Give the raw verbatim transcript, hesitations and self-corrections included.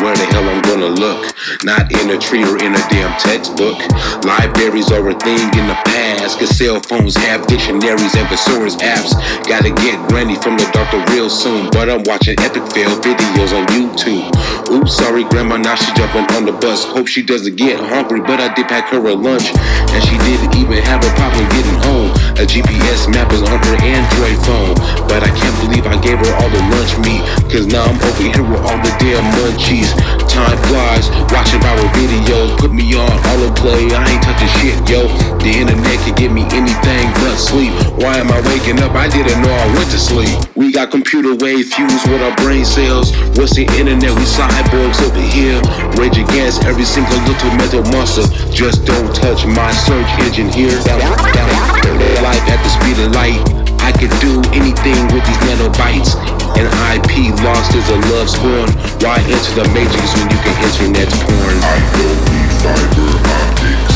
where the hell I'm gonna look. Not in a tree or in a damn textbook. Libraries are a thing in the past, cause cell phones have dictionaries and thesaurus apps. Gotta get Granny from the doctor real soon, but I'm watching epic fail videos on YouTube. Oops, sorry grandma, now she jumping on the bus. Hope she doesn't get hungry, but I did pack her a lunch. And she didn't even have a problem getting home. A G P S map is on her Android phone. But I can't believe I gave her all the lunch meat, cause now I'm over here with all the damn munchies. Time flies, watching viral videos, put me on autoplay, I ain't touching shit, yo. The internet can give me anything but sleep. Why am I waking up? I didn't know I went to sleep. We got computer wave fused with our brain cells. What's the internet? We cyborgs over here. Rage against every single little mental monster. Just don't touch my search engine here. Down, down, life at the speed of light. I could do anything with these nanobytes. And I P lost is a love scorn. Why enter the matrix when you can internet porn? I don't need fiber optics.